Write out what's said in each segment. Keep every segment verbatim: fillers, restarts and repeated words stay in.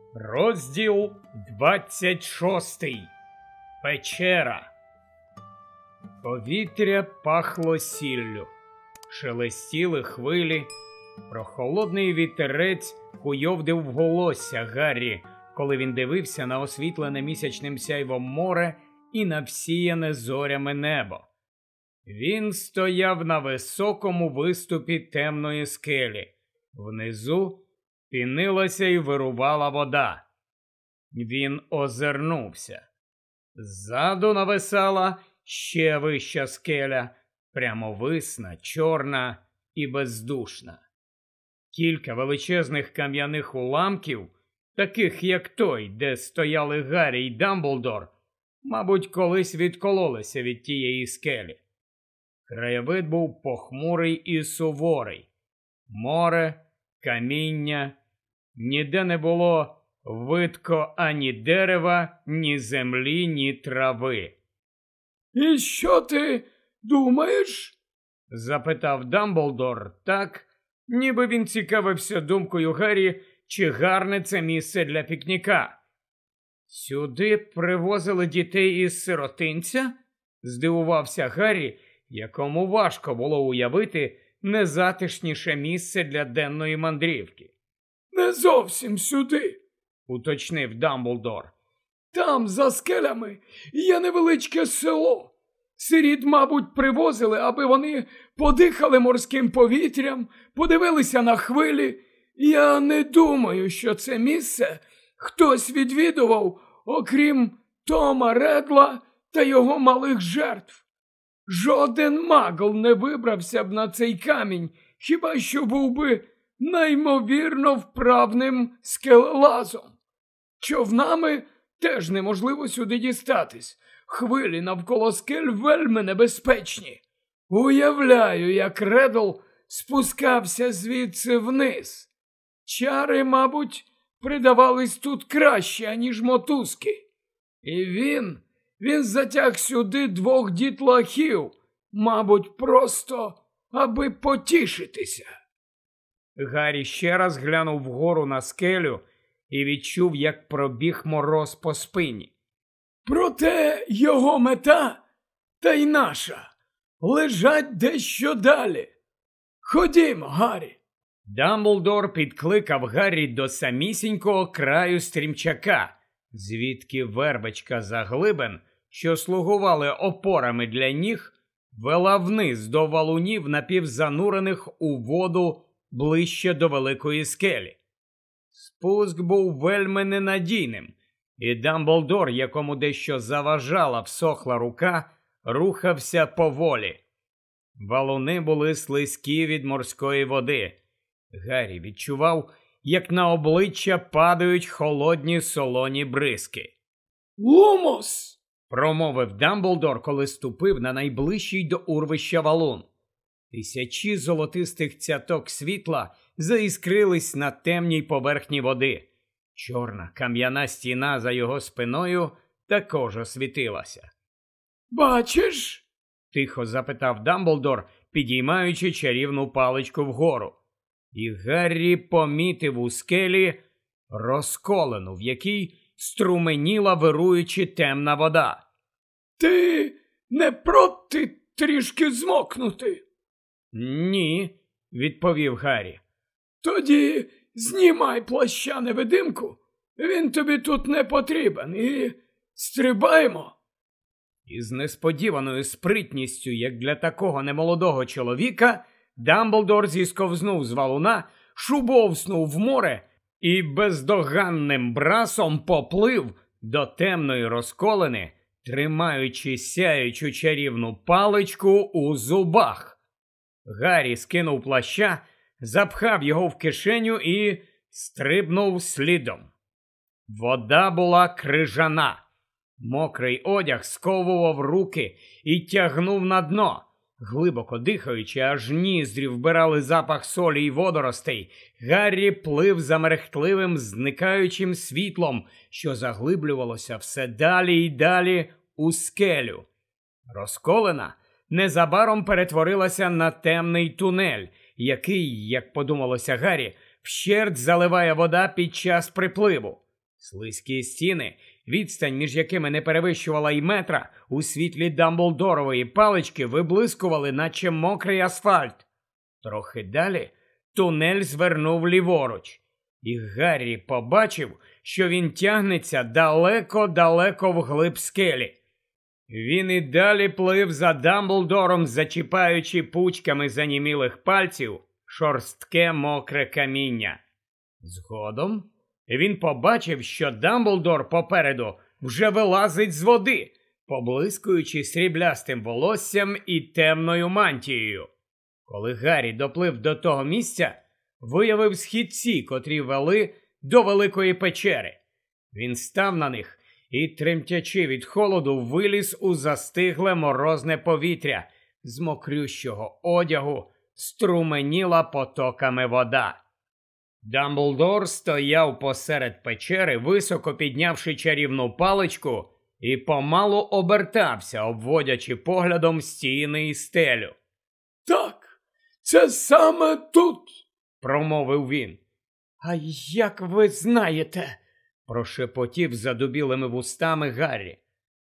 Розділ двадцять шостий. Печера. Повітря пахло сіллю. Шелестіли хвилі. Прохолодний вітерець куйовдив волосся Гаррі, коли він дивився на освітлене місячним сяйвом море і на всіяне зорями небо. Він стояв на високому виступі темної скелі. Внизу пінилася і вирувала вода. Він озирнувся. Ззаду нависала ще вища скеля, прямовисна, чорна і бездушна. Кілька величезних кам'яних уламків, таких як той, де стояли Гаррі й Дамблдор, мабуть, колись відкололися від тієї скелі. Краєвид був похмурий і суворий. Море, каміння, ніде не було видко ані дерева, ні землі, ні трави. «І що ти думаєш?» – запитав Дамблдор так, ніби він цікавився думкою Гаррі, чи гарне це місце для пікніка. «Сюди привозили дітей із сиротинця?» – здивувався Гаррі, якому важко було уявити незатишніше місце для денної мандрівки. «Не зовсім сюди», – уточнив Дамблдор. «Там, за скелями, є невеличке село. Сиріт, мабуть, привозили, аби вони подихали морським повітрям, подивилися на хвилі. Я не думаю, що це місце хтось відвідував, окрім Тома Редла та його малих жертв. Жоден магл не вибрався б на цей камінь, хіба що був би неймовірно вправним скелелазом. Човнами теж неможливо сюди дістатись. Хвилі навколо скель вельми небезпечні. Уявляю, як Редл спускався звідси вниз. Чари, мабуть, придавались тут краще, аніж мотузки. І він, він затяг сюди двох дітлахів, мабуть, просто аби потішитися». Гаррі ще раз глянув вгору на скелю і відчув, як пробіг мороз по спині. «Проте його мета, та й наша, лежать дещо далі. Ходімо, Гаррі». Дамблдор підкликав Гаррі до самісінького краю стрімчака, звідки вербочка заглибин, що слугували опорами для ніг, вела вниз до валунів, напівзанурених у воду ближче до великої скелі. Спуск був вельми ненадійним, і Дамблдор, якому дещо заважала всохла рука, рухався поволі. Валуни були слизькі від морської води. Гаррі відчував, як на обличчя падають холодні солоні бризки. «Лумос!» – промовив Дамблдор, коли ступив на найближчий до урвища валун. Тисячі золотистих цяток світла заіскрились на темній поверхні води. Чорна кам'яна стіна за його спиною також освітилася. «Бачиш?» – тихо запитав Дамблдор, підіймаючи чарівну паличку вгору. І Гаррі помітив у скелі розколену, в якій струменіла вируючи темна вода. «Ти не проти трішки змокнути?» «Ні», – відповів Гаррі. «Тоді знімай плаща-невидимку, він тобі тут не потрібен, і стрибаємо». Із несподіваною спритністю, як для такого немолодого чоловіка, Дамблдор зісковзнув з валуна, шубовснув в море і бездоганним брасом поплив до темної розколини, тримаючи сяючу чарівну паличку у зубах. Гаррі скинув плаща, запхав його в кишеню і стрибнув слідом. Вода була крижана. Мокрий одяг сковував руки і тягнув на дно. Глибоко дихаючи, аж ніздрі вбирали запах солі й водоростей, Гаррі плив за мерехтливим, зникаючим світлом, що заглиблювалося все далі й далі у скелю. Розколена незабаром перетворилася на темний тунель, який, як подумалося Гаррі, вщерть заливає вода під час припливу. Слизькі стіни, відстань між якими не перевищувала й метра, у світлі Дамблдорової палички виблискували, наче мокрий асфальт. Трохи далі тунель звернув ліворуч, і Гаррі побачив, що він тягнеться далеко-далеко вглиб скелі. Він і далі плив за Дамблдором, зачіпаючи пучками занімілих пальців шорстке мокре каміння. Згодом він побачив, що Дамблдор попереду вже вилазить з води, поблискуючи сріблястим волоссям і темною мантією. Коли Гаррі доплив до того місця, виявив східці, котрі вели до великої печери. Він став на них і, тремтячи від холоду, виліз у застигле морозне повітря. З мокрющого одягу струменіла потоками вода. Дамблдор стояв посеред печери, високо піднявши чарівну паличку, і помалу обертався, обводячи поглядом стіни і стелю. «Так, це саме тут!» – промовив він. «А як ви знаєте?» – прошепотів задубілими вустами Гаррі.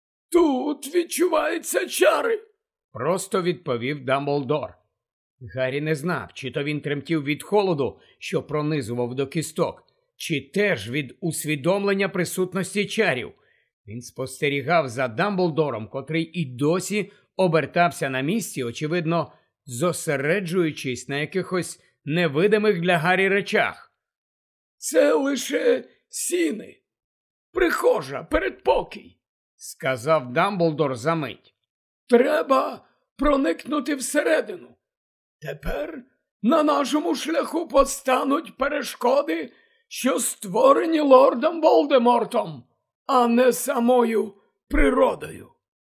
«Тут відчуваються чари!» – просто відповів Дамблдор. Гаррі не знав, чи то він тремтів від холоду, що пронизував до кісток, чи теж від усвідомлення присутності чарів. Він спостерігав за Дамблдором, котрий і досі обертався на місці, очевидно, зосереджуючись на якихось невидимих для Гаррі речах. «Це лише сіни, прихожа, передпокій», – сказав Дамблдор за мить. «Треба проникнути всередину. Тепер на нашому шляху постануть перешкоди, що створені лордом Волдемортом, а не самою природою».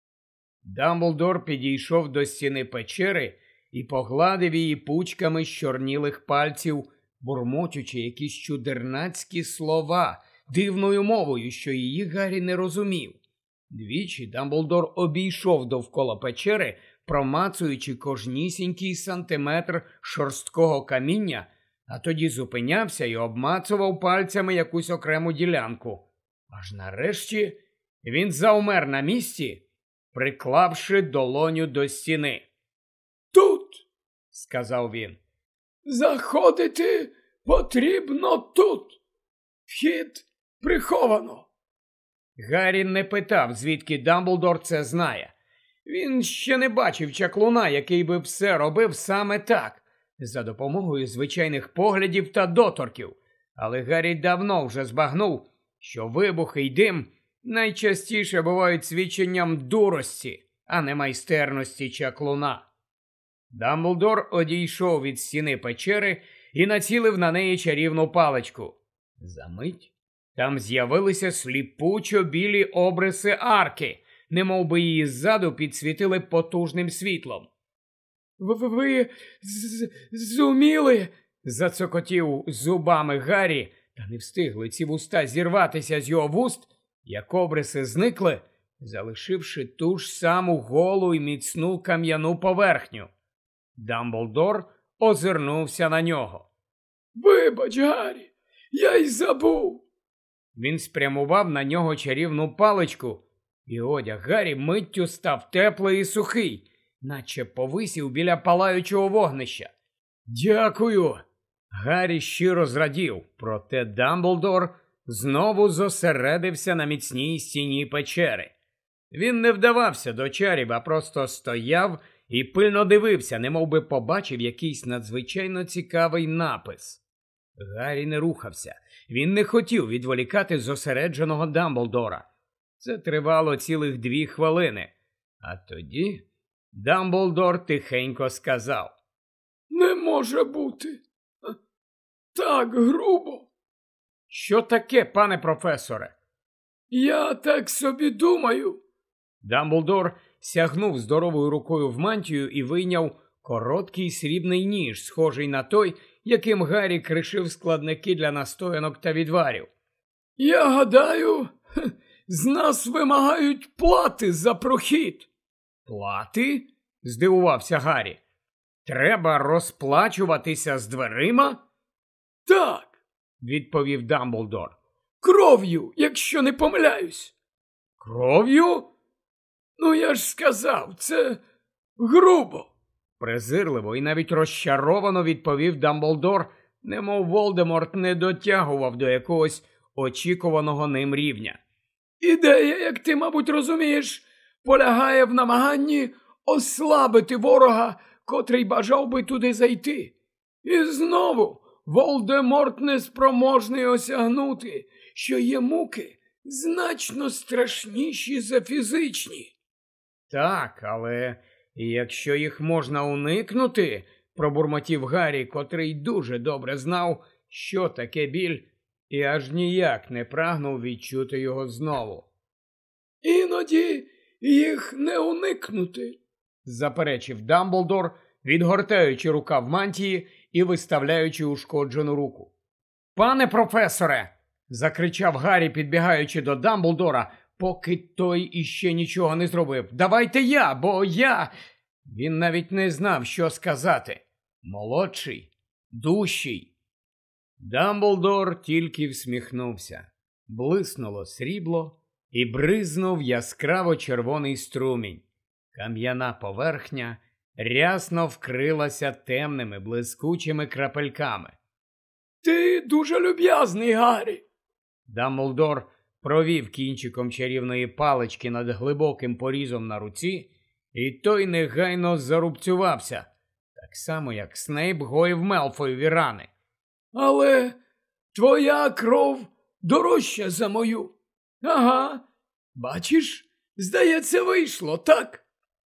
Дамблдор підійшов до стіни печери і погладив її пучками з чорнілих пальців, бурмотючи якісь чудернацькі слова дивною мовою, що її Гаррі не розумів. Двічі Дамблдор обійшов довкола печери, промацуючи кожнісінький сантиметр шорсткого каміння, а тоді зупинявся і обмацував пальцями якусь окрему ділянку. Аж нарешті він завмер на місці, приклавши долоню до стіни. «Тут», – сказав він, – «заходити потрібно тут. Вхід приховано». Гаррі не питав, звідки Дамблдор це знає. Він ще не бачив чаклуна, який би все робив саме так, за допомогою звичайних поглядів та доторків. Але Гаррі давно вже збагнув, що вибухи й дим найчастіше бувають свідченням дурості, а не майстерності чаклуна. Дамблдор одійшов від стіни печери і націлив на неї чарівну паличку. Замить там з'явилися сліпучо білі обриси арки, немов би її ззаду підсвітили потужним світлом. «Ви, ви з зуміли?» – зацокотів зубами Гаррі, та не встигли ці вуста зірватися з його вуст, як обриси зникли, залишивши ту ж саму голу й міцну кам'яну поверхню. Дамблдор озирнувся на нього. «Вибач, Гаррі, я й забув!» Він спрямував на нього чарівну паличку, і одяг Гаррі миттю став теплий і сухий, наче повисів біля палаючого вогнища. «Дякую!» Гаррі щиро зрадів, проте Дамблдор знову зосередився на міцній стіні печери. Він не вдавався до чарів, а просто стояв і пильно дивився, немов би побачив якийсь надзвичайно цікавий напис. Гаррі не рухався. Він не хотів відволікати зосередженого Дамблдора. Це тривало цілих дві хвилини. А тоді Дамблдор тихенько сказав: «Не може бути. Так грубо». «Що таке, пане професоре?» «Я так собі думаю». Дамблдор сягнув здоровою рукою в мантію і вийняв короткий срібний ніж, схожий на той, яким Гаррі кришив складники для настоянок та відварів. «Я гадаю, з нас вимагають плати за прохід». «Плати?» – здивувався Гаррі. «Треба розплачуватися з дверима?» «Так», – відповів Дамблдор. Кров'ю, якщо не помиляюсь. Кров'ю? Ну, я ж сказав, це грубо. Презирливо і навіть розчаровано відповів Дамблдор, немов Волдеморт не дотягував до якогось очікуваного ним рівня. Ідея, як ти, мабуть, розумієш, полягає в намаганні ослабити ворога, котрий бажав би туди зайти. І знову Волдеморт неспроможний осягнути, що є муки значно страшніші за фізичні. Так, але якщо їх можна уникнути, пробурмотів Гаррі, котрий дуже добре знав, що таке біль, і аж ніяк не прагнув відчути його знову. Іноді їх не уникнути, заперечив Дамблдор, відгортаючи рукав мантії і виставляючи ушкоджену руку. Пане професоре! Закричав Гаррі, підбігаючи до Дамблдора, поки той іще нічого не зробив. Давайте я, бо я... Він навіть не знав, що сказати. Молодший, дужчий. Дамблдор тільки всміхнувся. Блиснуло срібло і бризнув яскраво червоний струмінь. Кам'яна поверхня рясно вкрилася темними блискучими крапельками. Ти дуже люб'язний, Гаррі. Дамблдор провів кінчиком чарівної палички над глибоким порізом на руці, і той негайно зарубцювався, так само, як Снейп гоїв Мелфоєві рани. Але твоя кров дорожча за мою. Ага, бачиш, здається, вийшло, так?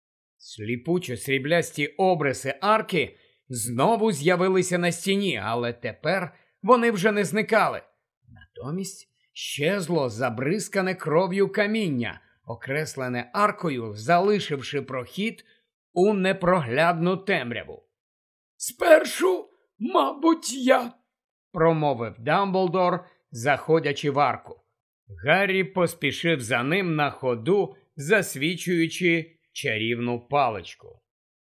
Сліпучо сріблясті обриси арки знову з'явилися на стіні, але тепер вони вже не зникали. Натомість щезло забризкане кров'ю каміння, окреслене аркою, залишивши прохід у непроглядну темряву. «Спершу, мабуть, я», – промовив Дамблдор, заходячи в арку. Гаррі поспішив за ним на ходу, засвічуючи чарівну паличку.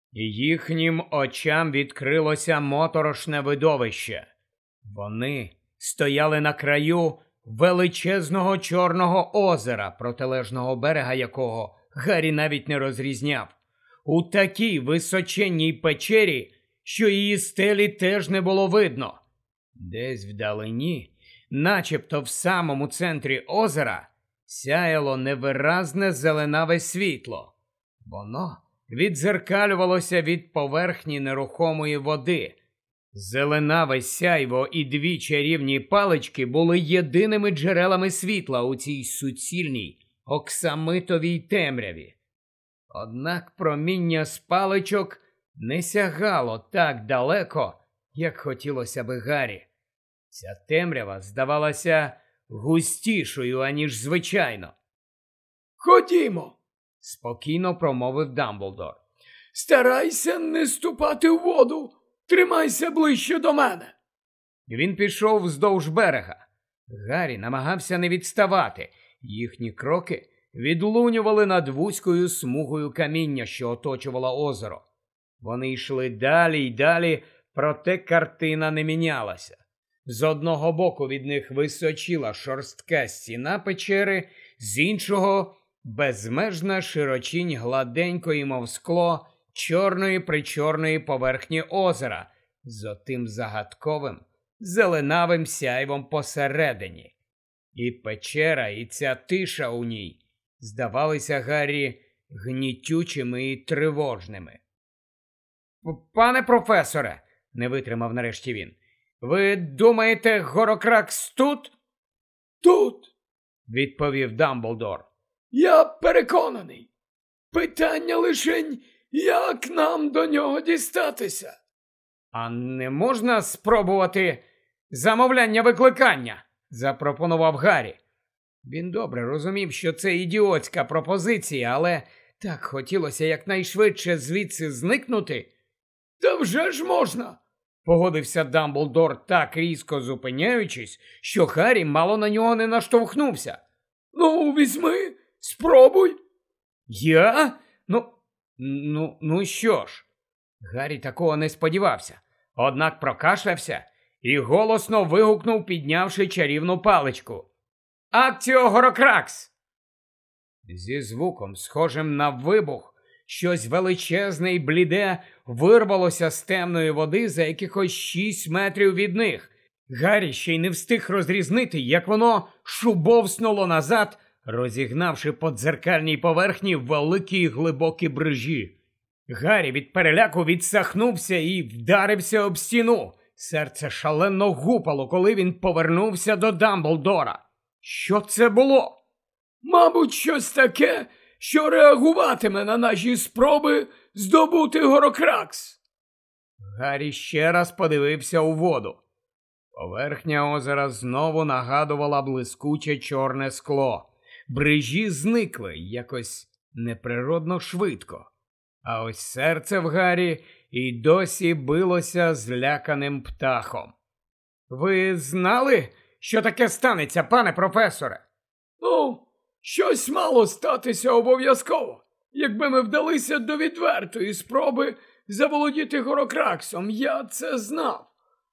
Їхнім очам відкрилося моторошне видовище. Вони стояли на краю величезного Чорного озера, протилежного берега якого Гаррі навіть не розрізняв. У такій височенній печері, що її стелі теж не було видно. Десь вдалині, начебто в самому центрі озера, сяяло невиразне зеленаве світло. Воно віддзеркалювалося від поверхні нерухомої води. Зеленаве сяйво і дві чарівні палички були єдиними джерелами світла у цій суцільній оксамитовій темряві. Однак проміння з паличок не сягало так далеко, як хотілося би Гаррі. Ця темрява здавалася густішою, аніж звичайно. «Ходімо», – спокійно промовив Дамблдор. «Старайся не ступати в воду. Тримайся ближче до мене». Він пішов вздовж берега. Гаррі намагався не відставати. Їхні кроки відлунювали над вузькою смугою каміння, що оточувало озеро. Вони йшли далі й далі, проте картина не мінялася. З одного боку від них височіла шорстка стіна печери, з іншого – безмежна широчінь гладенької, мов скло, чорної-причорної поверхні озера з отим загадковим, зеленавим сяйвом посередині. І печера, і ця тиша у ній здавалися Гаррі гнітючими і тривожними. «Пане професоре», – не витримав нарешті він, – «ви думаєте, Горокракс тут?» «Тут», – відповів Дамблдор. «Я переконаний. Питання лишень, як нам до нього дістатися?» «А не можна спробувати замовляння викликання?» – запропонував Гаррі. Він добре розумів, що це ідіотська пропозиція, але так хотілося якнайшвидше звідси зникнути. «Та вже ж можна!» – погодився Дамблдор, так різко зупиняючись, що Гаррі мало на нього не наштовхнувся. «Ну, візьми, спробуй!» «Я? Ну, ну, ну що ж?» Гаррі такого не сподівався, однак прокашлявся і голосно вигукнув, піднявши чарівну паличку. Акціо Горокракс! Зі звуком, схожим на вибух, щось величезне й бліде вирвалося з темної води за якихось шість метрів від них. Гаррі ще й не встиг розрізнити, як воно шубовснуло назад, розігнавши по дзеркальній поверхні великі й глибокі брижі. Гаррі від переляку відсахнувся і вдарився об стіну. Серце шалено гупало, коли він повернувся до Дамблдора. Що це було? Мабуть, щось таке, що реагуватиме на наші спроби здобути Горокракс. Гаррі ще раз подивився у воду. Поверхня озера знову нагадувала блискуче чорне скло. Брижі зникли якось неприродно швидко. А ось серце в Гаррі і досі билося зляканим птахом. Ви знали, що таке станеться, пане професоре? Ну, щось мало статися обов'язково. Якби ми вдалися до відвертої спроби заволодіти Горокраксом, я це знав.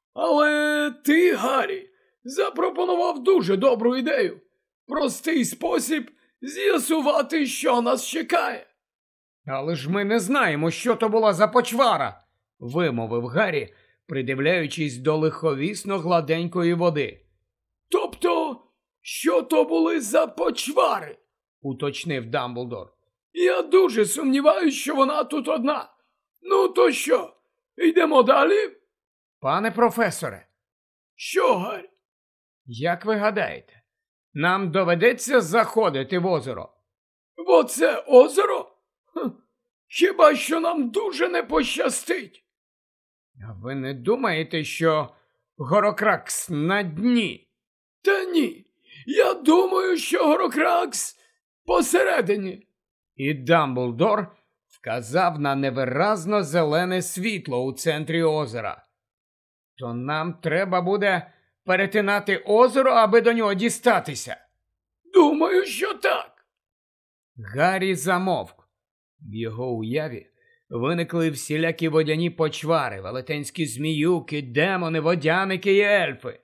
Але ти, Гаррі, запропонував дуже добру ідею. Простий спосіб з'ясувати, що нас чекає. Але ж ми не знаємо, що то була за почвара, вимовив Гаррі, придивляючись до лиховісно гладенької води. Тобто, що то були за почвари? Уточнив Дамблдор. Я дуже сумніваюся, що вона тут одна. Ну то що, йдемо далі? Пане професоре. Що, Гаррі? Як ви гадаєте, нам доведеться заходити в озеро? В оце озеро? Хм. Хіба що нам дуже не пощастить. А ви не думаєте, що Горокракс на дні? Та ні, я думаю, що Горокракс посередині. І Дамблдор вказав на невиразно зелене світло у центрі озера. То нам треба буде перетинати озеро, аби до нього дістатися. Думаю, що так. Гаррі замовк. В його уяві виникли всілякі водяні почвари, велетенські зміюки, демони, водяники і ельфи.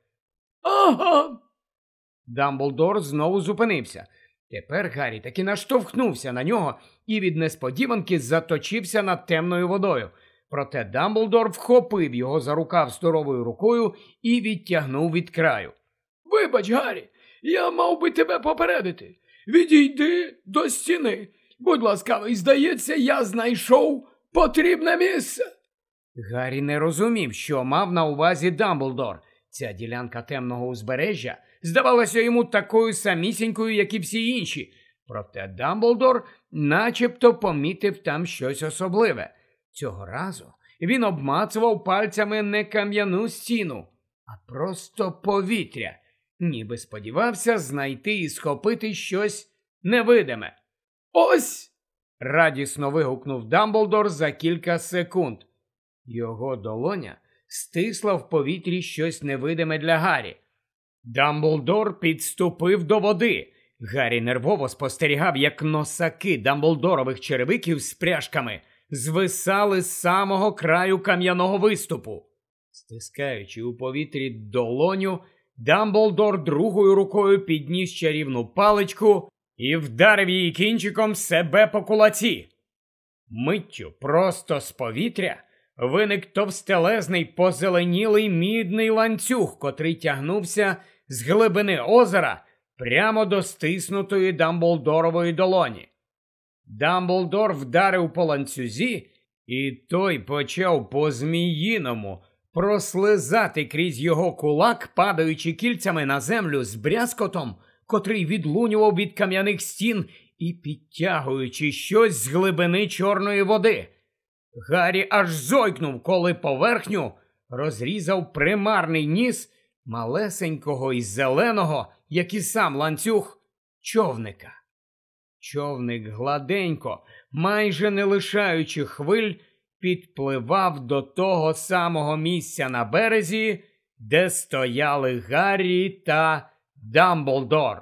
Ага. Дамблдор знову зупинився. Тепер Гаррі таки наштовхнувся на нього і від несподіванки заточився над темною водою. Проте Дамблдор вхопив його за рукав здоровою рукою і відтягнув від краю. Вибач, Гаррі, я мав би тебе попередити. Відійди до стіни. Будь ласкавий, здається, я знайшов потрібне місце. Гаррі не розумів, що мав на увазі Дамблдор. Ця ділянка темного узбережжя здавалася йому такою самісінькою, як і всі інші. Проте Дамблдор начебто помітив там щось особливе. Цього разу він обмацував пальцями не кам'яну стіну, а просто повітря, ніби сподівався знайти і схопити щось невидиме. Ось! Радісно вигукнув Дамблдор за кілька секунд. Його долоня стисла в повітрі щось невидиме для Гаррі. Дамблдор підступив до води. Гаррі нервово спостерігав, як носаки Дамблдорових черевиків з пряжками звисали з самого краю кам'яного виступу. Стискаючи у повітрі долоню, Дамблдор другою рукою підніс чарівну паличку і вдарив її кінчиком себе по кулаці. Миттю просто з повітря виник товстелезний позеленілий мідний ланцюг, котрий тягнувся з глибини озера прямо до стиснутої Дамблдорової долоні. Дамблдор вдарив по ланцюзі, і той почав по-зміїному прослизати крізь його кулак, падаючи кільцями на землю з брязкотом, котрий відлунював від кам'яних стін і підтягуючи щось з глибини чорної води. Гаррі аж зойкнув, коли поверхню розрізав примарний ніс малесенького і зеленого, як і сам ланцюг, човника. Човник гладенько, майже не лишаючи хвиль, підпливав до того самого місця на березі, де стояли Гаррі та Дамблдор.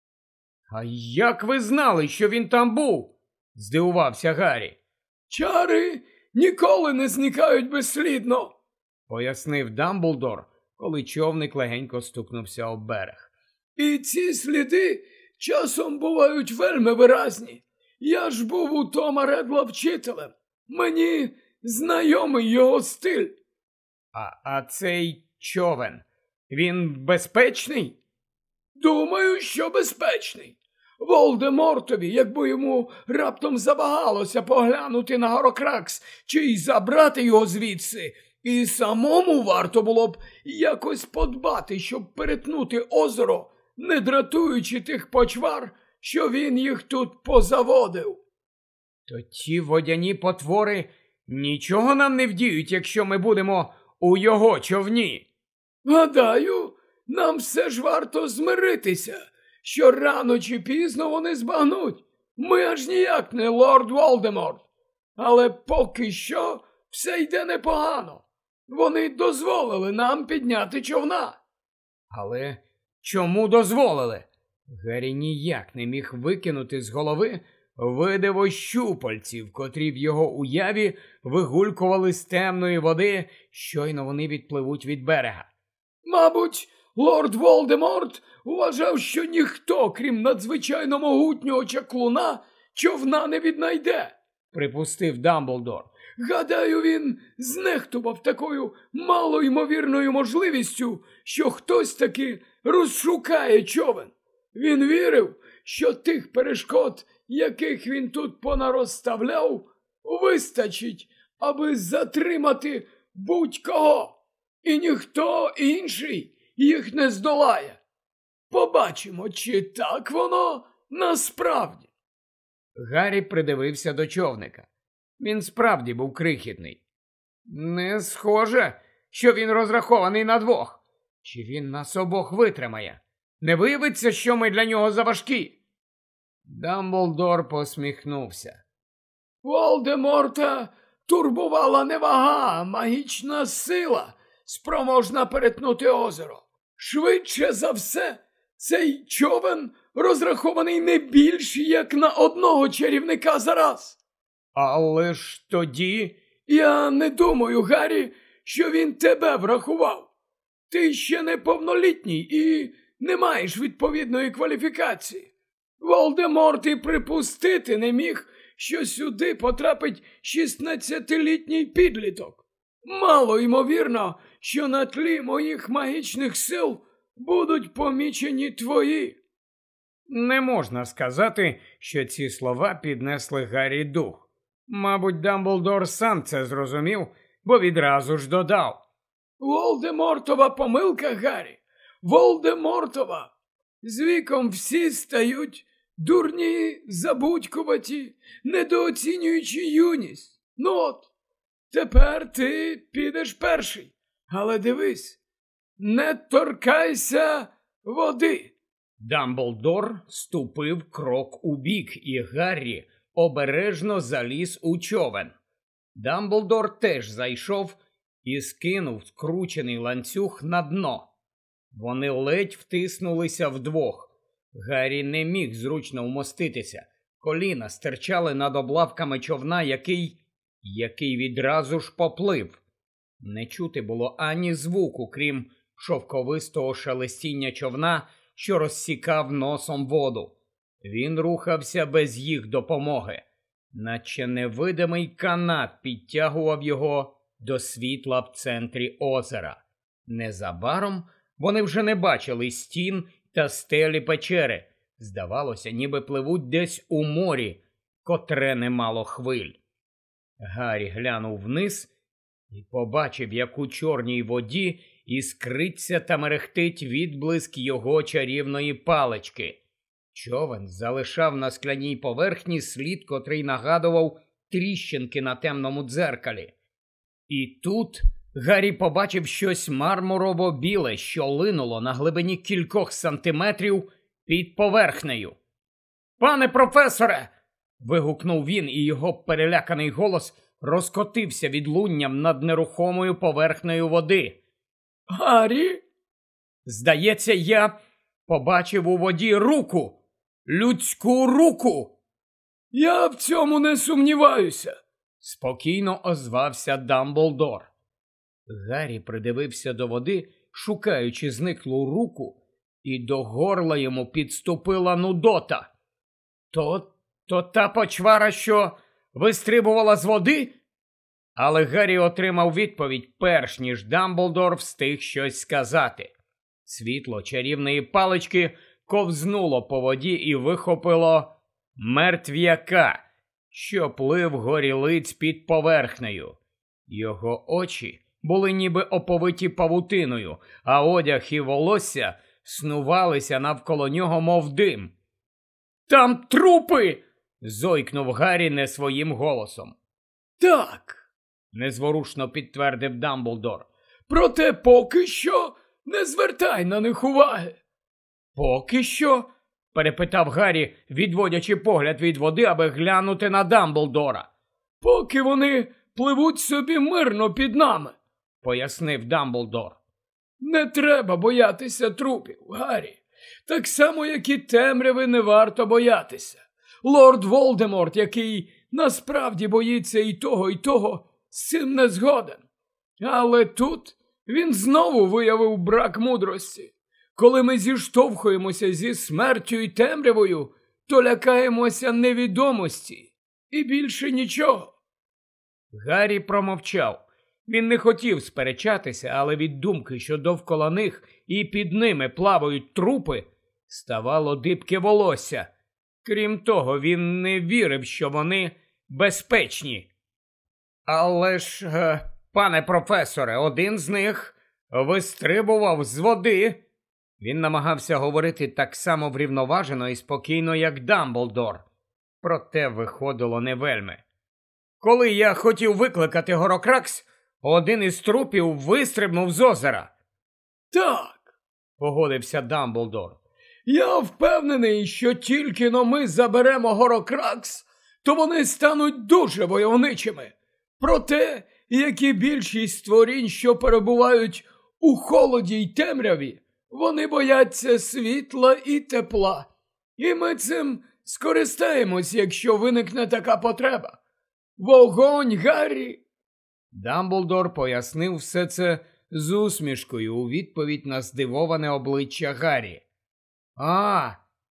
«А як ви знали, що він там був?» – здивувався Гаррі. «Чари ніколи не зникають безслідно», – пояснив Дамблдор, коли човник легенько стукнувся об берег. І ці сліди часом бувають вельми виразні. Я ж був у Тома Редла вчителем. Мені знайомий його стиль. А, а цей човен, він безпечний? Думаю, що безпечний. Волдемортові, якби йому раптом забагалося поглянути на Горокракс чи й забрати його звідси, і самому варто було б якось подбати, щоб перетнути озеро, не дратуючи тих почвар, що він їх тут позаводив. То ті водяні потвори нічого нам не вдіють, якщо ми будемо у його човні. Гадаю, нам все ж варто змиритися, що рано чи пізно вони збагнуть. Ми аж ніяк не лорд Волдеморт. Але поки що все йде непогано. Вони дозволили нам підняти човна. Але чому дозволили? Гаррі ніяк не міг викинути з голови видиво щупальців, котрі в його уяві вигулькували з темної води, щойно вони відпливуть від берега. Мабуть, лорд Волдеморт вважав, що ніхто, крім надзвичайно могутнього чаклуна, човна не віднайде, припустив Дамблдор. Гадаю, він знехтував такою малоймовірною можливістю, що хтось таки розшукає човен. Він вірив, що тих перешкод, яких він тут понарозставляв, вистачить, аби затримати будь-кого, і ніхто інший їх не здолає. Побачимо, чи так воно насправді. Гаррі придивився до човника. Він справді був крихітний. Не схоже, що він розрахований на двох. Чи він нас обох витримає? Не виявиться, що ми для нього заважкі? Дамблдор посміхнувся. Волдеморта турбувала не вага, а магічна сила, спроможна перетнути озеро. Швидше за все, цей човен розрахований не більш, як на одного чарівника зараз. Але ж тоді... Я не думаю, Гаррі, що він тебе врахував. Ти ще неповнолітній і не маєш відповідної кваліфікації. Волдеморт і припустити не міг, що сюди потрапить шістнадцятилітній підліток. Мало ймовірно, що на тлі моїх магічних сил будуть помічені твої. Не можна сказати, що ці слова піднесли Гаррі дух. Мабуть, Дамблдор сам це зрозумів, бо відразу ж додав. Волдемортова помилка, Гаррі. Волдемортова. З віком всі стають дурні, забудькуваті, недооцінюючи юність. Ну от, тепер ти підеш перший. Але дивись, не торкайся води. Дамблдор ступив крок убік, і Гаррі обережно заліз у човен. Дамблдор теж зайшов і скинув скручений ланцюг на дно. Вони ледь втиснулися вдвох. Гаррі не міг зручно вмоститися. Коліна стирчали над облавками човна, який... який відразу ж поплив. Не чути було ані звуку, крім шовковистого шелестіння човна, що розсікав носом воду. Він рухався без їх допомоги, наче невидимий канат підтягував його до світла в центрі озера. Незабаром вони вже не бачили стін та стелі печери. Здавалося, ніби пливуть десь у морі, котре не мало хвиль. Гаррі глянув вниз і побачив, як у чорній воді іскриться та мерехтить відблиск його чарівної палички. Човен залишав на скляній поверхні слід, котрий нагадував тріщинки на темному дзеркалі. І тут Гаррі побачив щось мармурово-біле, що линуло на глибині кількох сантиметрів під поверхнею. «Пане професоре!» – вигукнув він, і його переляканий голос розкотився відлунням над нерухомою поверхнею води. «Гаррі?» «Здається, я побачив у воді руку! Людську руку!» «Я в цьому не сумніваюся!» – спокійно озвався Дамблдор. Гаррі придивився до води, шукаючи зниклу руку, і до горла йому підступила нудота. То, то та почвара, що вистрибувала з води? Але Гаррі отримав відповідь, перш ніж Дамблдор встиг щось сказати. Світло чарівної палички ковзнуло по воді і вихопило мертв'яка, що плив горілиць під поверхнею. Його очі були ніби оповиті павутиною, а одяг і волосся снувалися навколо нього, мов дим. «Там трупи!» – зойкнув Гаррі не своїм голосом. «Так!» – незворушно підтвердив Дамблдор. «Проте поки що не звертай на них уваги!» «Поки що?» – перепитав Гаррі, відводячи погляд від води, аби глянути на Дамблдора. «Поки вони пливуть собі мирно під нами», – пояснив Дамблдор. «Не треба боятися трупів, Гаррі. Так само, як і темряви, не варто боятися. Лорд Волдеморт, який насправді боїться і того, і того, з цим не згоден. Але тут він знову виявив брак мудрості. Коли ми зіштовхуємося зі смертю і темрявою, то лякаємося невідомості. І більше нічого». Гаррі промовчав. Він не хотів сперечатися, але від думки, що довкола них і під ними плавають трупи, ставало дибке волосся. Крім того, він не вірив, що вони безпечні. «Але ж, е, пане професоре, один з них вистрибував з води». Він намагався говорити так само врівноважено і спокійно, як Дамблдор. Проте виходило не вельми. «Коли я хотів викликати Горокракс, один із трупів вистрибнув з озера». «Так», – погодився Дамблдор. «Я впевнений, що тільки но ми заберемо Горокракс, то вони стануть дуже войовничими. Проте, як і більшість створінь, що перебувають у холоді й темряві, вони бояться світла і тепла. І ми цим скористаємось, якщо виникне така потреба. Вогонь, Гаррі!» Дамблдор пояснив все це з усмішкою у відповідь на здивоване обличчя Гаррі. «А,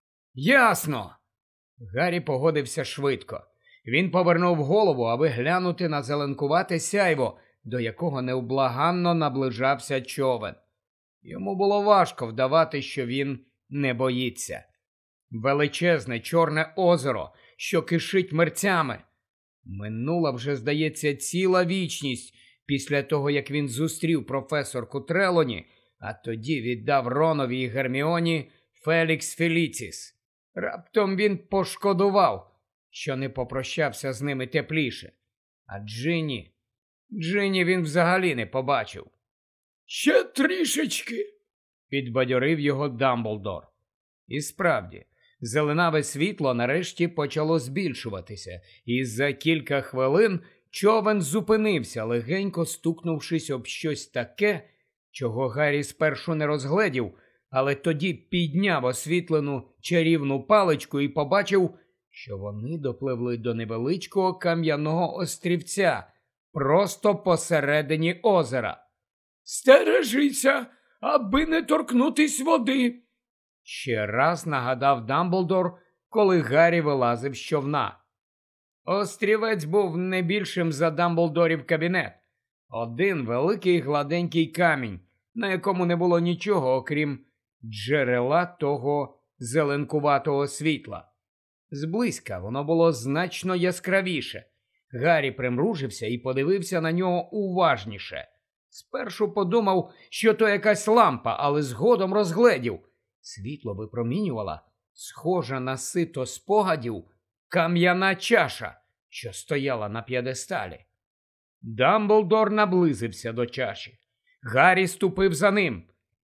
ясно!» Гаррі погодився швидко. Він повернув голову, аби глянути на зеленкувате сяйво, до якого невблаганно наближався човен. Йому було важко вдавати, що він не боїться. Величезне чорне озеро, що кишить мерцями. Минула вже, здається, ціла вічність після того, як він зустрів професорку Трелоні, а тоді віддав Ронові і Герміоні Фелікс Феліціс. Раптом він пошкодував, що не попрощався з ними тепліше. А Джинні... Джинні він взагалі не побачив. «Ще трішечки», – підбадьорив його Дамблдор. І справді, зеленаве світло нарешті почало збільшуватися, і за кілька хвилин човен зупинився, легенько стукнувшись об щось таке, чого Гаррі спершу не розгледів, але тоді підняв освітлену чарівну паличку і побачив, що вони допливли до невеличкого кам'яного острівця, просто посередині озера. «Стережися, аби не торкнутись води», – ще раз нагадав Дамблдор, коли Гаррі вилазив з човна. Острівець був не більшим за Дамблдорів кабінет. Один великий гладенький камінь, на якому не було нічого, окрім джерела того зеленкуватого світла. Зблизька воно було значно яскравіше. Гаррі примружився і подивився на нього уважніше. Спершу подумав, що то якась лампа, але згодом розгледів. Світло випромінювала, схожа на сито спогадів, кам'яна чаша, що стояла на п'єдесталі. Дамблдор наблизився до чаші. Гаррі ступив за ним.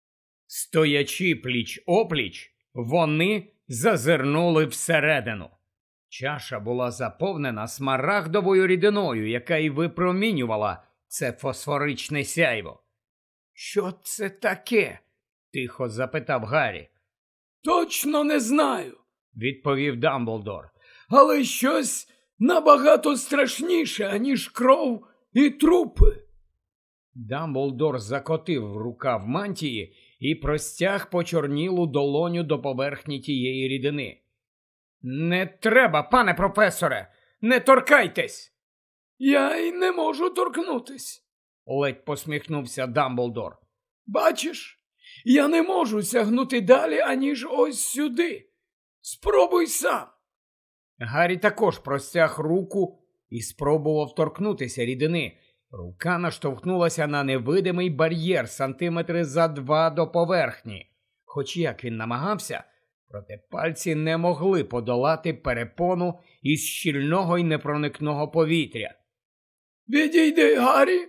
Стоячи пліч-опліч, вони зазирнули всередину. Чаша була заповнена смарагдовою рідиною, яка й випромінювала це фосфоричне сяйво. «Що це таке?» – тихо запитав Гаррі. «Точно не знаю», – відповів Дамблдор. «Але щось набагато страшніше, аніж кров і трупи». Дамблдор закотив рукав мантії і простяг почорнілу долоню до поверхні тієї рідини. «Не треба, пане професоре! Не торкайтесь!» «Я й не можу торкнутись», – ледь посміхнувся Дамблдор. «Бачиш, я не можу сягнути далі, аніж ось сюди. Спробуй сам». Гаррі також простяг руку і спробував торкнутися рідини. Рука наштовхнулася на невидимий бар'єр сантиметри за два до поверхні. Хоч як він намагався, проте пальці не могли подолати перепону із щільного й непроникного повітря. «Відійди, Гаррі!»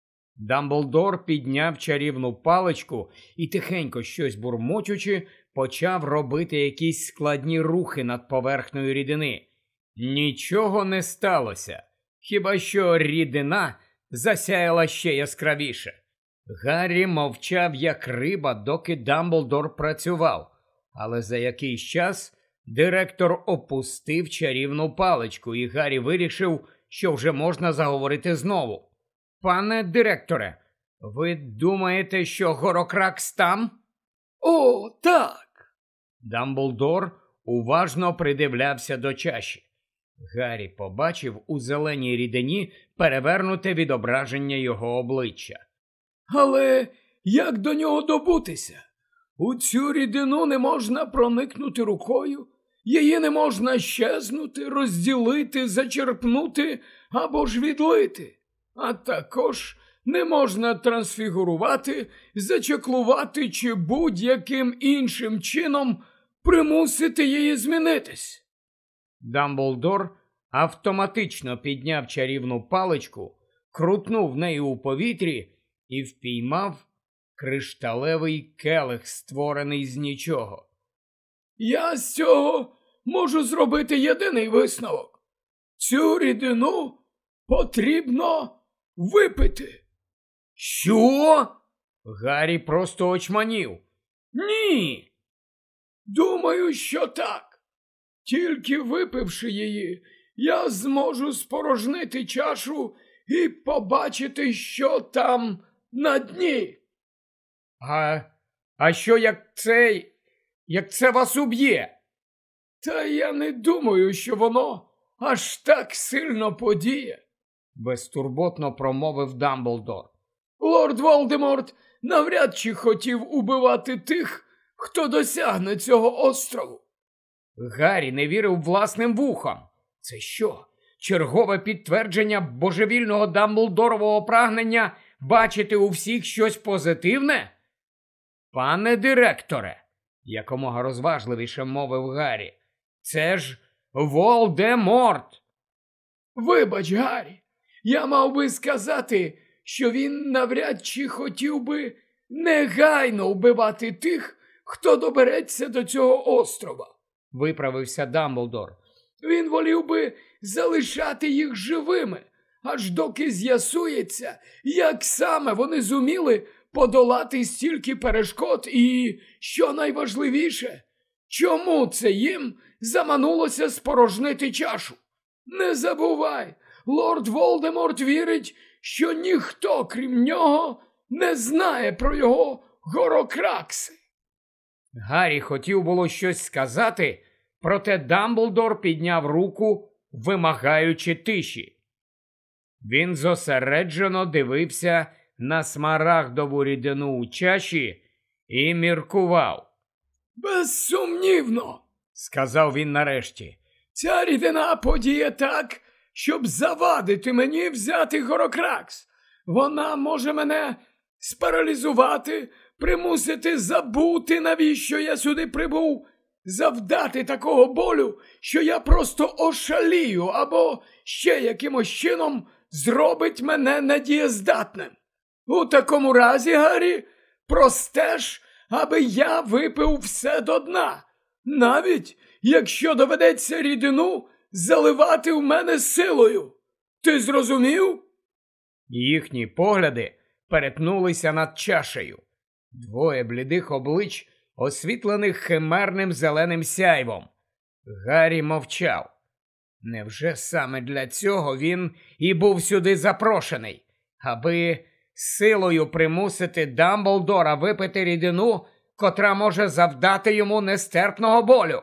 Дамблдор підняв чарівну паличку і, тихенько щось бурмочучи, почав робити якісь складні рухи над поверхнею рідини. Нічого не сталося, хіба що рідина засяяла ще яскравіше. Гаррі мовчав як риба, доки Дамблдор працював, але за якийсь час директор опустив чарівну паличку, і Гаррі вирішив, що вже можна заговорити знову. «Пане директоре, ви думаєте, що Горокракс там?» «О, так!» Дамблдор уважно придивлявся до чаші. Гаррі побачив у зеленій рідині перевернуте відображення його обличчя. «Але як до нього добутися? У цю рідину не можна проникнути рукою, її не можна щезнути, розділити, зачерпнути або ж відлити. А також не можна трансфігурувати, зачеклувати чи будь-яким іншим чином примусити її змінитись». Дамблдор автоматично підняв чарівну паличку, крутнув нею у повітрі і впіймав кришталевий келих, створений з нічого. «Я з цього можу зробити єдиний висновок. Цю рідину потрібно випити». «Що?» Гаррі просто очманів. «Ні!» «Думаю, що так. Тільки випивши її, я зможу спорожнити чашу і побачити, що там на дні». А, а що як це, як це вас уб'є?» «Та я не думаю, що воно аж так сильно подіє», – безтурботно промовив Дамблдор. «Лорд Волдеморт навряд чи хотів убивати тих, хто досягне цього острову». Гаррі не вірив власним вухам. Це що, чергове підтвердження божевільного Дамблдорового прагнення бачити у всіх щось позитивне? «Пане директоре», якомога розважливіше мовив Гаррі, «це ж Волдеморт!» «Вибач, Гаррі, я мав би сказати, що він навряд чи хотів би негайно вбивати тих, хто добереться до цього острова», – виправився Дамблдор. «Він волів би залишати їх живими, аж доки з'ясується, як саме вони зуміли подолати стільки перешкод і, що найважливіше, чому це їм заманулося спорожнити чашу. Не забувай, лорд Волдеморт вірить, що ніхто, крім нього, не знає про його Горокракси». Гаррі хотів було щось сказати, проте Дамблдор підняв руку, вимагаючи тиші. Він зосереджено дивився на смарагдову рідину у чаші і міркував. «Безсумнівно», – сказав він нарешті, – «ця рідина подіє так, щоб завадити мені взяти Горокракс. Вона може мене спаралізувати, примусити забути, навіщо я сюди прибув, завдати такого болю, що я просто ошалію або ще якимось чином зробить мене недієздатним. У такому разі, Гаррі, простеж, аби я випив все до дна, навіть якщо доведеться рідину заливати в мене силою. Ти зрозумів?» Їхні погляди перетнулися над чашею. Двоє блідих облич, освітлених химерним зеленим сяйвом. Гаррі мовчав. Невже саме для цього він і був сюди запрошений? Аби силою примусити Дамблдора випити рідину, котра може завдати йому нестерпного болю.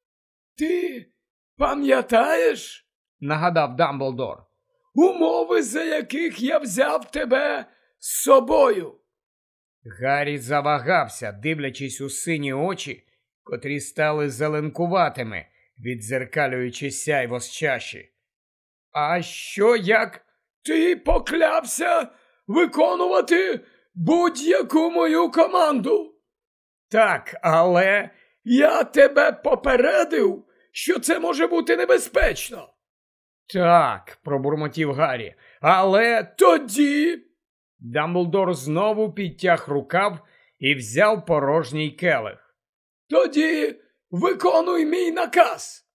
Ти пам'ятаєш, нагадав Дамблдор, умови, за яких я взяв тебе з собою? Гаррі завагався, дивлячись у сині очі, котрі стали зеленкуватими, віддзеркалюючи сяйво з чаші. А що як? Ти поклявся виконувати будь-яку мою команду. Так, але я тебе попередив, що це може бути небезпечно. Так, пробурмотів Гаррі, але тоді... Дамблдор знову підтяг рукав і взяв порожній келих. Тоді виконуй мій наказ.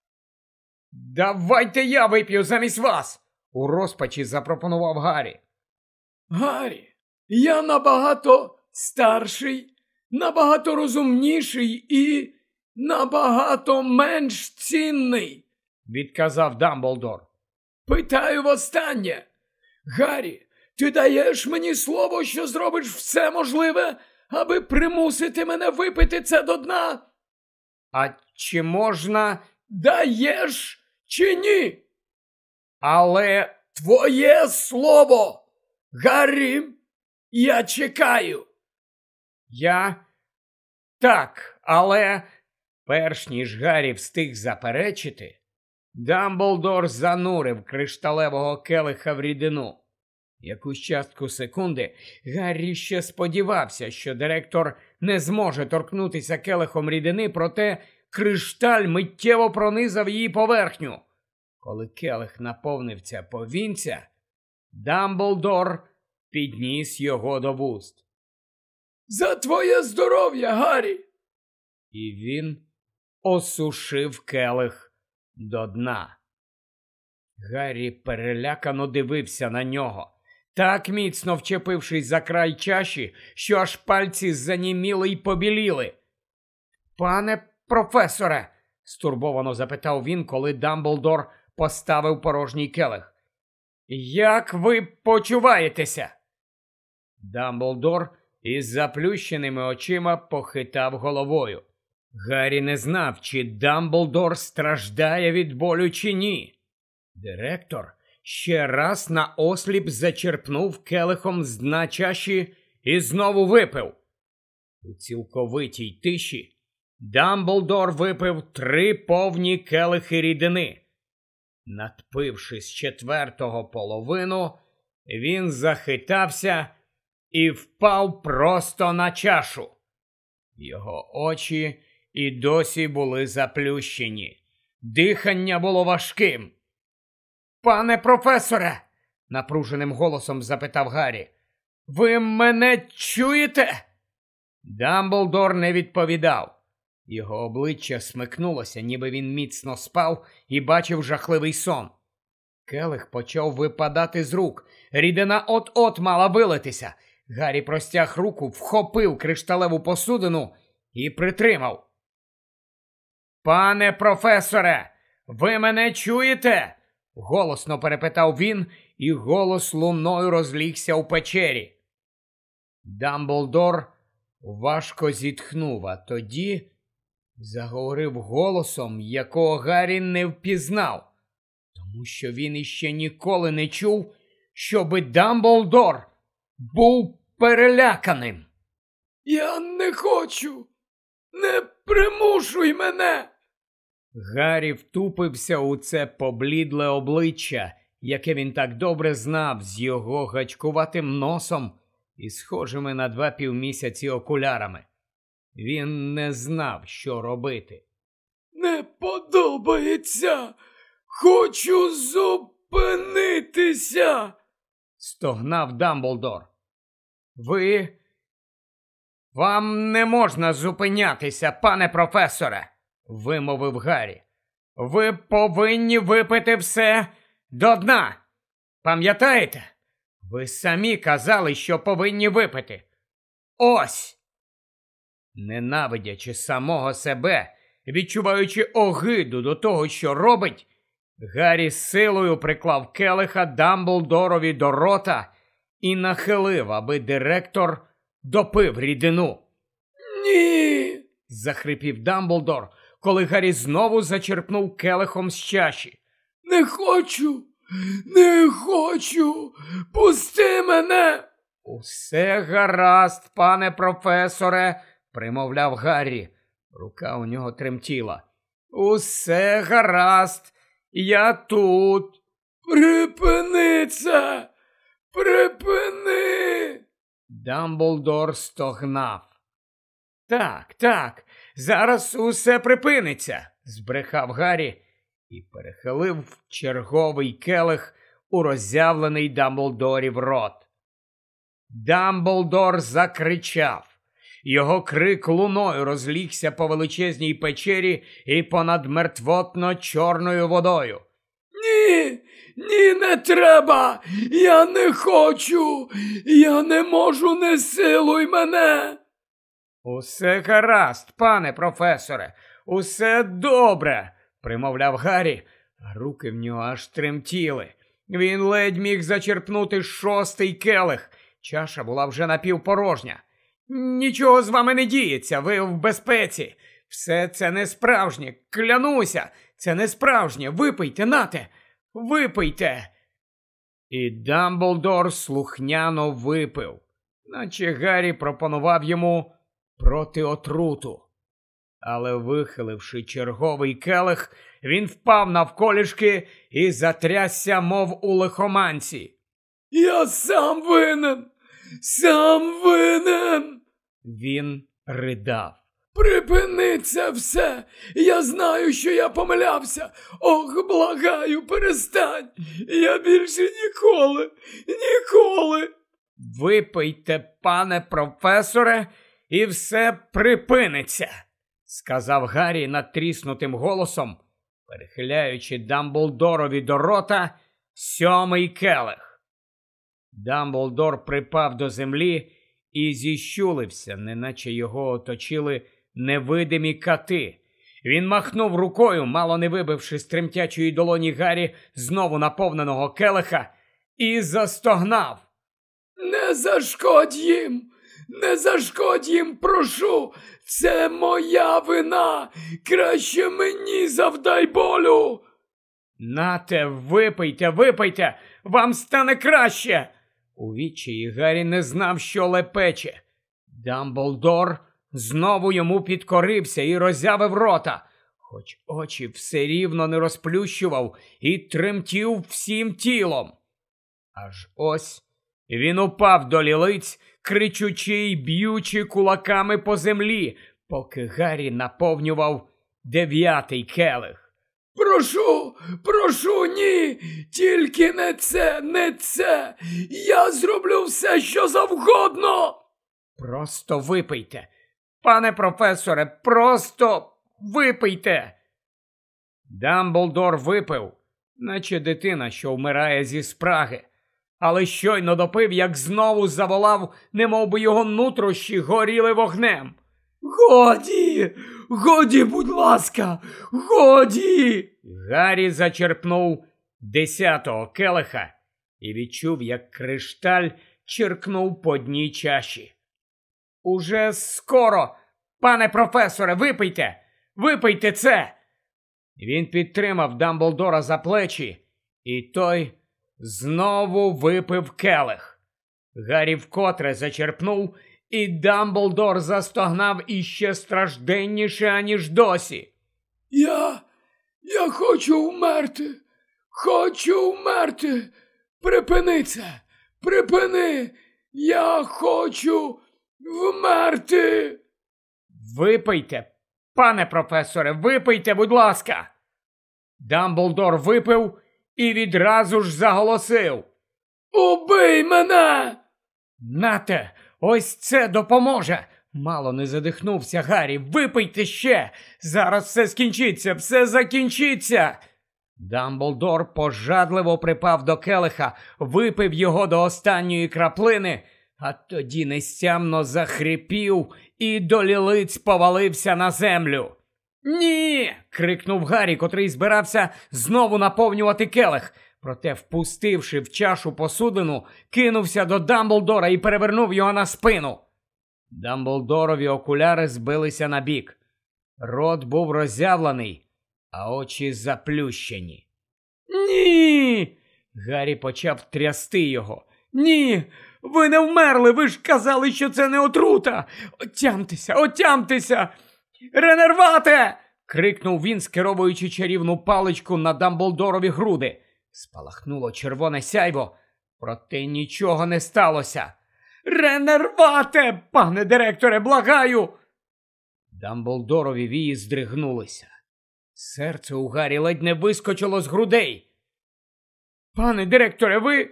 Давайте я вип'ю замість вас, у розпачі запропонував Гаррі. Гаррі, я набагато старший, набагато розумніший і набагато менш цінний, відказав Дамблдор. Питаю востаннє. Гаррі, ти даєш мені слово, що зробиш все можливе, аби примусити мене випити це до дна? А чи можна... Даєш чи ні? Але... Твоє слово! Гаррі, я чекаю. Я... Так, але... Перш ніж Гаррі встиг заперечити, Дамблдор занурив кришталевого келиха в рідину. Якусь частку секунди Гаррі ще сподівався, що директор не зможе торкнутися келихом рідини, проте кришталь миттєво пронизав її поверхню. Коли келих наповнився повінця, Дамблдор підніс його до вуст. За твоє здоров'я, Гаррі! І він осушив келих до дна. Гаррі перелякано дивився на нього, так міцно вчепившись за край чаші, що аж пальці заніміли й побіліли. «Пане професоре», – стурбовано запитав він, коли Дамблдор поставив порожній келих, – «як ви почуваєтеся?» Дамблдор із заплющеними очима похитав головою. Гаррі не знав, чи Дамблдор страждає від болю чи ні. Директор ще раз наосліп зачерпнув келихом з дна чаші і знову випив. У цілковитій тиші Дамблдор випив три повні келихи рідини. Надпивши з четвертого половину, він захитався і впав просто на чашу. Його очі і досі були заплющені. Дихання було важким. «Пане професоре!» – напруженим голосом запитав Гаррі. «Ви мене чуєте?» Дамблдор не відповідав. Його обличчя смикнулося, ніби він міцно спав і бачив жахливий сон. Келих почав випадати з рук. Рідина от-от мала вилитися. Гаррі простяг руку, вхопив кришталеву посудину і притримав. «Пане професоре, ви мене чуєте?» – голосно перепитав він, і голос луною розлігся у печері. Дамблдор важко зітхнув, а тоді заговорив голосом, якого Гаррі не впізнав, тому що він іще ніколи не чув, щоби Дамблдор був переляканим. «Я не хочу! Не примушуй мене!» Гаррі втупився у це поблідле обличчя, яке він так добре знав, з його гачкуватим носом і схожими на два півмісяці окулярами. Він не знав, що робити. «Не подобається! Хочу зупинитися!» – стогнав Дамблдор. «Ви... Вам не можна зупинятися, пане професоре!» – вимовив Гаррі. «Ви повинні випити все до дна. Пам'ятаєте? Ви самі казали, що повинні випити. Ось!» Ненавидячи самого себе, відчуваючи огиду до того, що робить, Гаррі силою приклав келиха Дамблдорові до рота і нахилив, аби директор допив рідину. «Ні!» захрипів Дамблдор, коли Гаррі знову зачерпнув келихом з чаші. Не хочу, не хочу, пусти мене. Усе гаразд, пане професоре, примовляв Гаррі. Рука у нього тремтіла. Усе гаразд, я тут. Припини це, припини. Дамблдор стогнав. Так, так, зараз усе припиниться, збрехав Гаррі і перехилив черговий келих у роззявлений Дамблдорів рот. Дамблдор закричав. Його крик луною розлігся по величезній печері і понад мертвотно-чорною водою. Ні, ні, не треба, я не хочу, я не можу, не силуй мене. Усе гаразд, пане професоре, усе добре, примовляв Гаррі, а руки в нього аж тремтіли. Він ледь міг зачерпнути шостий келих, чаша була вже напівпорожня. Нічого з вами не діється, ви в безпеці. Все це не справжнє, клянуся, це не справжнє, випийте, нате, випийте. І Дамблдор слухняно випив, наче Гаррі пропонував йому проти отруту. Але, вихиливши черговий келих, він впав навколішки і затрясся, мов у лихоманці. Я сам винен, сам винен. Він ридав. Припини це все, я знаю, що я помилявся. Ох, благаю, перестань, я більше ніколи, ніколи. Випийте, пане професоре, і все припиниться, сказав Гаррі надтріснутим голосом, перехиляючи Дамблдорові до рота сьомий келих. Дамблдор припав до землі і зіщулився, неначе його оточили невидимі кати. Він махнув рукою, мало не вибивши з тремтячої долоні Гаррі знову наповненого келиха, і застогнав. Не зашкодь їм, не зашкодь їм, прошу, це моя вина, краще мені завдай болю. Нате, випийте, випийте, вам стане краще. У відчаї Гаррі не знав, що лепече. Дамблдор знову йому підкорився і роззявив рота, хоч очі все рівно не розплющував і тремтів всім тілом. Аж ось він упав до лілиць, кричучи й б'ючи кулаками по землі, поки Гаррі наповнював дев'ятий келих. Прошу, прошу, ні, тільки не це, не це, я зроблю все, що завгодно. Просто випийте, пане професоре, просто випийте. Дамблдор випив, наче дитина, що вмирає зі спраги, але щойно допив, як знову заволав, немовби його нутрощі горіли вогнем. Годі, годі, будь ласка, годі! Гаррі зачерпнув десятого келиха і відчув, як кришталь черкнув по дні чаші. Уже скоро, пане професоре, випийте, випийте це! Він підтримав Дамблдора за плечі, і той знову випив келих. Гаррі вкотре зачерпнув, і Дамблдор застогнав іще стражденніше, аніж досі. Я, я хочу вмерти, хочу вмерти. Припини це, припини, я хочу вмерти. Випийте, пане професоре, випийте, будь ласка. Дамблдор випив і відразу ж заголосив. Убий мене! Нате, ось це допоможе. Мало не задихнувся Гаррі. Випийте ще! Зараз все скінчиться, все закінчиться! Дамблдор пожадливо припав до келиха, випив його до останньої краплини, а тоді нестямно захрипів і до лілиць повалився на землю. «Ні!» – крикнув Гаррі, котрий збирався знову наповнювати келих. Проте, впустивши в чашу посудину, кинувся до Дамблдора і перевернув його на спину. Дамблдорові окуляри збилися набік. Рот був роззявлений, а очі заплющені. Ні! Гаррі почав трясти його. Ні! Ви не вмерли! Ви ж казали, що це не отрута! Отямтеся! Отямтеся! Ренервате! Крикнув він, скеровуючи чарівну паличку на Дамблдорові груди. Спалахнуло червоне сяйво, проте нічого не сталося. Ренервате! Пане директоре, благаю! Дамблдорові вії здригнулися. Серце у Гаррі ледь не вискочило з грудей. Пане директоре, ви...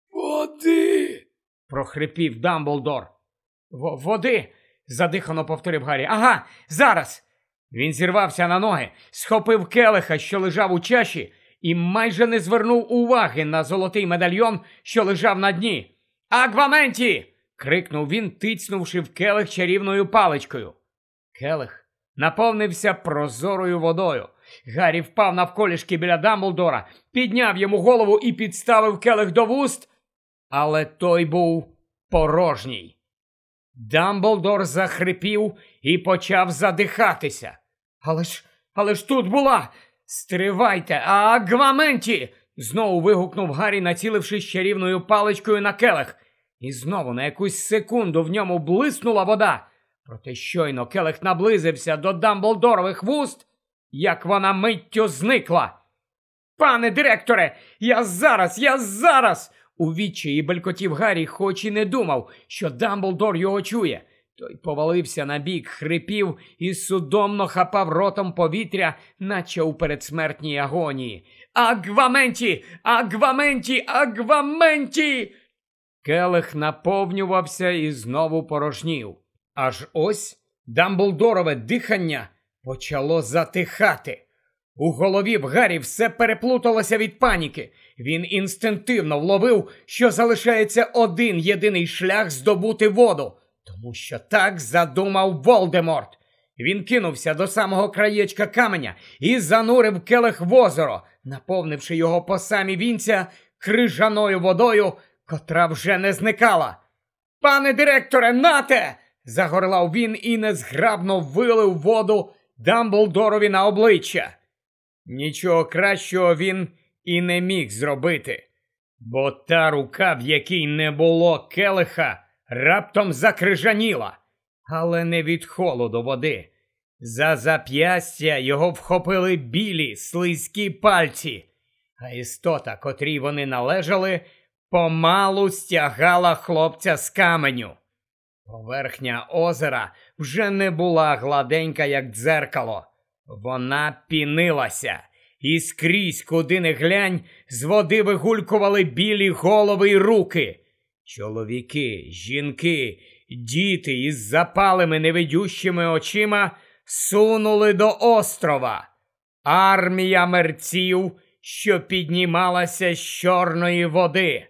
Води! Прохрипів Дамблдор. Води? Задихано повторив Гаррі. Ага, зараз! Він зірвався на ноги, схопив келиха, що лежав у чаші, і майже не звернув уваги на золотий медальйон, що лежав на дні. «Агваменті!» – крикнув він, тицнувши в келих чарівною паличкою. Келих наповнився прозорою водою. Гаррі впав навколішки біля Дамблдора, підняв йому голову і підставив келих до вуст, але той був порожній. Дамблдор захрипів і почав задихатися. «Але ж, але ж тут була! Стривайте, Агваменті!» Знову вигукнув Гаррі, націлившись чарівною паличкою на келих. І знову на якусь секунду в ньому блиснула вода. Проте щойно келих наблизився до Дамблдорових вуст, як вона миттю зникла. «Пане директоре, я зараз, я зараз!» У відчаї белькотів Гаррі, хоч і не думав, що Дамблдор його чує. Той повалився на бік, хрипів і судомно хапав ротом повітря, наче у передсмертній агонії. «Агваменті! Агваменті! Агваменті!» Келих наповнювався і знову порожнів. Аж ось Дамблдорове дихання почало затихати. У голові в Гаррі все переплуталося від паніки. Він інстинктивно вловив, що залишається один єдиний шлях здобути воду, тому що так задумав Волдеморт. Він кинувся до самого краєчка каменя і занурив келих в озеро, наповнивши його по самі вінця крижаною водою, котра вже не зникала. «Пане директоре, нате!» – загорлав він і незграбно вилив воду Дамблдорові на обличчя. Нічого кращого він і не міг зробити, бо та рука, в якій не було келиха, раптом закрижаніла, але не від холоду води. За зап'ястя його вхопили білі, слизькі пальці, а істота, котрій вони належали, помалу стягала хлопця з каменю. Поверхня озера вже не була гладенька, як дзеркало. Вона пінилася, і скрізь, куди не глянь, з води вигулькували білі голови й руки. Чоловіки, жінки, діти із запалими невидющими очима сунули до острова. Армія мерців, що піднімалася з чорної води.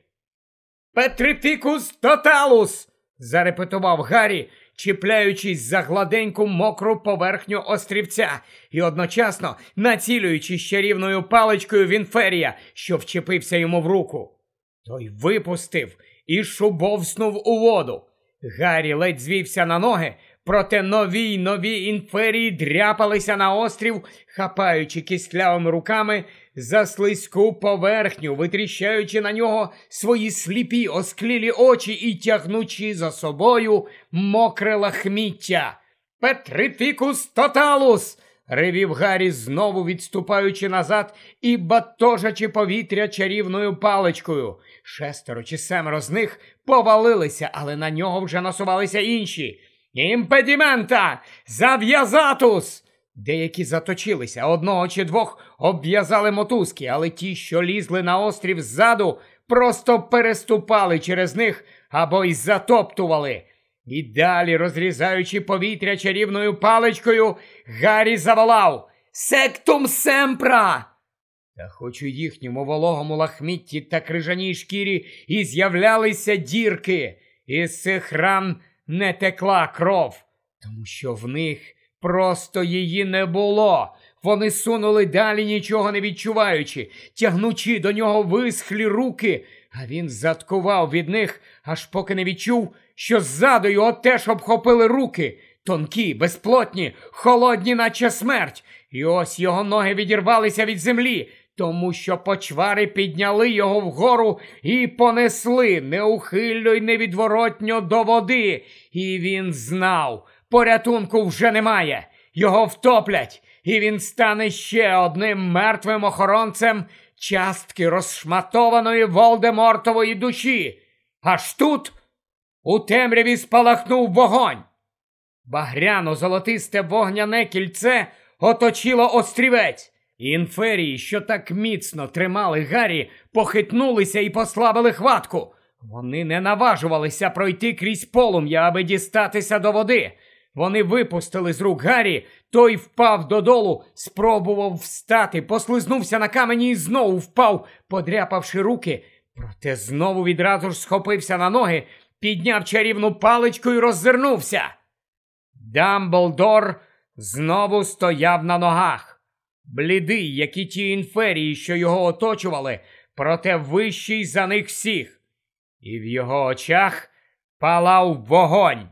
«Петрифікус тоталус!» – зарепетував Гаррі, чіпляючись за гладеньку мокру поверхню острівця і одночасно націлюючись чарівною паличкою в Інферія, що вчепився йому в руку. Той випустив і шубовснув у воду. Гаррі ледь звівся на ноги, проте нові й нові Інферії дряпалися на острів, хапаючи кістлявими руками за слизьку поверхню, витріщаючи на нього свої сліпі осклілі очі і тягнучи за собою мокре лахміття. «Петрифікус тоталус!» – ревів Гаррі, знову відступаючи назад і батожачи повітря чарівною паличкою. Шестеро чи семеро з них повалилися, але на нього вже насувалися інші. «Імпедімента! Зав'язатус!» Деякі заточилися, одного чи двох обв'язали мотузки, але ті, що лізли на острів ззаду, просто переступали через них або й затоптували. І далі, розрізаючи повітря чарівною паличкою, Гаррі заволав «Сектум семпра!» Та хоч у їхньому вологому лахмітті та крижаній шкірі і з'являлися дірки, із цих ран не текла кров, тому що в них просто її не було. Вони сунули далі, нічого не відчуваючи, тягнучи до нього висхлі руки, а він заткував від них, аж поки не відчув, що ззаду його теж обхопили руки, тонкі, безплотні, холодні, наче смерть. І ось його ноги відірвалися від землі, тому що почвари підняли його вгору і понесли неухильно й невідворотньо до води. І він знав, порятунку вже немає, його втоплять, і він стане ще одним мертвим охоронцем частки розшматованої Волдемортової душі. Аж тут у темряві спалахнув вогонь. Багряно-золотисте вогняне кільце оточило острівець. Інферії, що так міцно тримали Гаррі, похитнулися і послабили хватку. Вони не наважувалися пройти крізь полум'я, аби дістатися до води. Вони випустили з рук Гаррі, той впав додолу, спробував встати, послизнувся на камені і знову впав, подряпавши руки. Проте знову відразу ж схопився на ноги, підняв чарівну паличку і роззирнувся. Дамблдор знову стояв на ногах. Блідий, як і ті інферії, що його оточували, проте вищий за них всіх. І в його очах палав вогонь.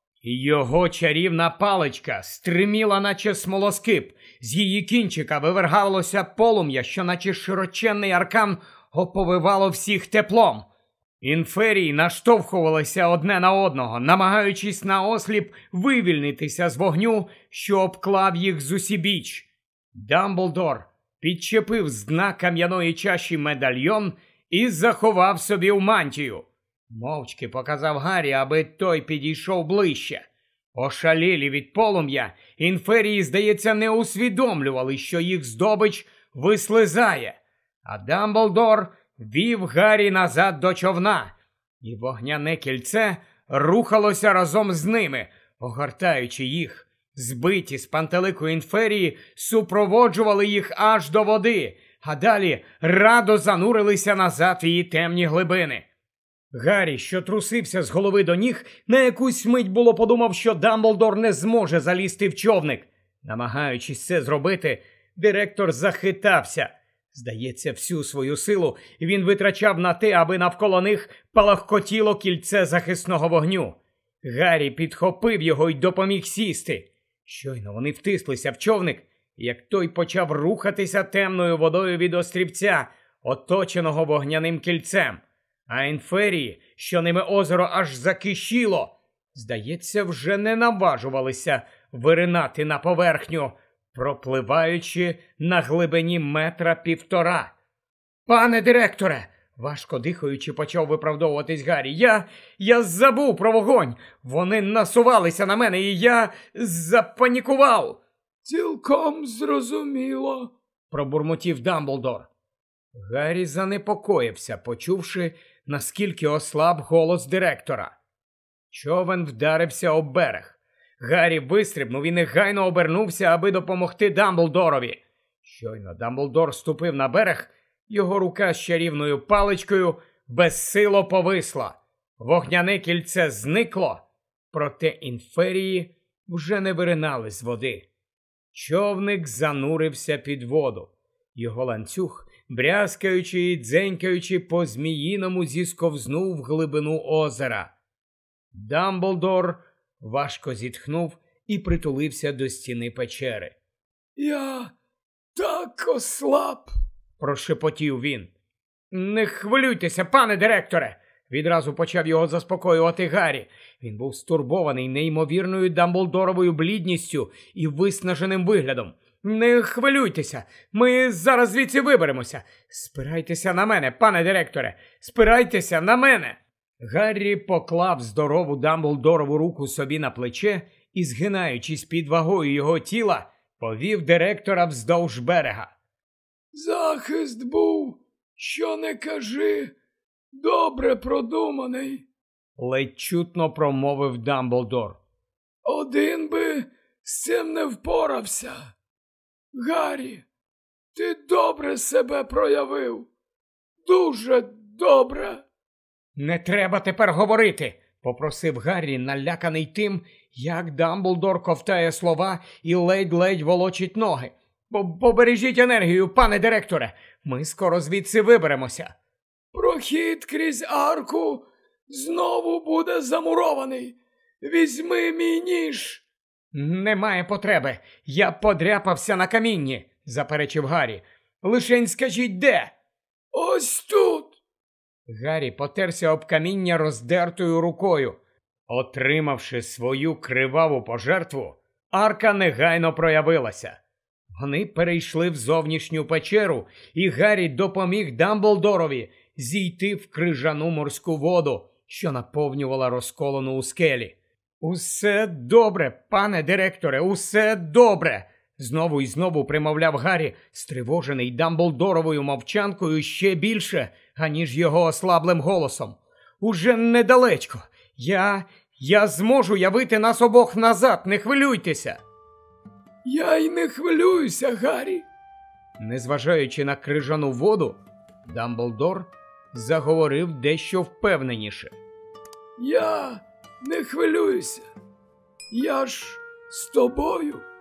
І його чарівна паличка стриміла, наче смолоскип. З її кінчика вивергалося полум'я, що наче широченний аркан оповивало всіх теплом. Інферії наштовхувалися одне на одного, намагаючись наосліп вивільнитися з вогню, що обклав їх зусібіч. Дамблдор підчепив з дна кам'яної чаші медальйон і заховав собі в мантію. Мовчки показав Гаррі, аби той підійшов ближче. Ошалілі від полум'я, інферії, здається, не усвідомлювали, що їх здобич вислизає. А Дамблдор вів Гаррі назад до човна, і вогняне кільце рухалося разом з ними, огортаючи їх. Збиті з пантелику інферії супроводжували їх аж до води, а далі радо занурилися назад в її темні глибини. Гаррі, що трусився з голови до ніг, на якусь мить було подумав, що Дамблдор не зможе залізти в човник. Намагаючись це зробити, директор захитався. Здається, всю свою силу він витрачав на те, аби навколо них палахкотіло кільце захисного вогню. Гаррі підхопив його й допоміг сісти. Щойно вони втислися в човник, як той почав рухатися темною водою від острівця, оточеного вогняним кільцем. А інферії, що ними озеро аж закишіло, здається, вже не наважувалися виринати на поверхню, пропливаючи на глибині метра півтора. «Пане директоре!» – важко дихаючи, почав виправдовуватись Гаррі. Я... я забув про вогонь! Вони насувалися на мене, і я запанікував!» «Цілком зрозуміло!» – пробурмотів Дамблдор. Гаррі занепокоївся, почувши, наскільки ослаб голос директора. Човен вдарився об берег. Гаррі вистрибнув і негайно обернувся, аби допомогти Дамблдорові. Щойно Дамблдор ступив на берег, його рука з чарівною паличкою безсило повисла. Вогняне кільце зникло, проте інферії вже не виринали з води. Човник занурився під воду. Його ланцюг, брязкаючи і дзенькаючи, по-зміїному зісковзнув в глибину озера. Дамблдор важко зітхнув і притулився до стіни печери. «Я так ослаб!» – прошепотів він. «Не хвилюйтеся, пане директоре!» – відразу почав його заспокоювати Гаррі. Він був стурбований неймовірною Дамблдоровою блідністю і виснаженим виглядом. «Не хвилюйтеся, ми зараз звідси виберемося. Спирайтеся на мене, пане директоре, спирайтеся на мене!» Гаррі поклав здорову Дамблдорову руку собі на плече і, згинаючись під вагою його тіла, повів директора вздовж берега. «Захист був, що не кажи, добре продуманий», – ледь чутно промовив Дамблдор. «Один би з цим не впорався. Гаррі, ти добре себе проявив. Дуже добре». «Не треба тепер говорити», – попросив Гаррі, наляканий тим, як Дамблдор ковтає слова і ледь-ледь волочить ноги. «Побережіть енергію, пане директоре, ми скоро звідси виберемося». «Прохід крізь арку знову буде замурований. Візьми мій ніж Немає потреби. Я подряпався на камінні, заперечив Гаррі. Лишень скажіть, де? Ось тут. Гаррі потерся об каміння роздертою рукою. Отримавши свою криваву пожертву, арка негайно проявилася. Вони перейшли в зовнішню печеру, і Гаррі допоміг Дамблдорові зійти в крижану морську воду, що наповнювала розколону у скелі. «Усе добре, пане директоре, усе добре!» Знову і знову примовляв Гаррі, стривожений Дамблдоровою мовчанкою ще більше, аніж його ослаблим голосом. «Уже недалечко. Я... я зможу явити нас обох назад, не хвилюйтеся!» «Я й не хвилююся, Гаррі!» Незважаючи на крижану воду, Дамблдор заговорив дещо впевненіше. «Я не хвилююся. Я ж з тобою!»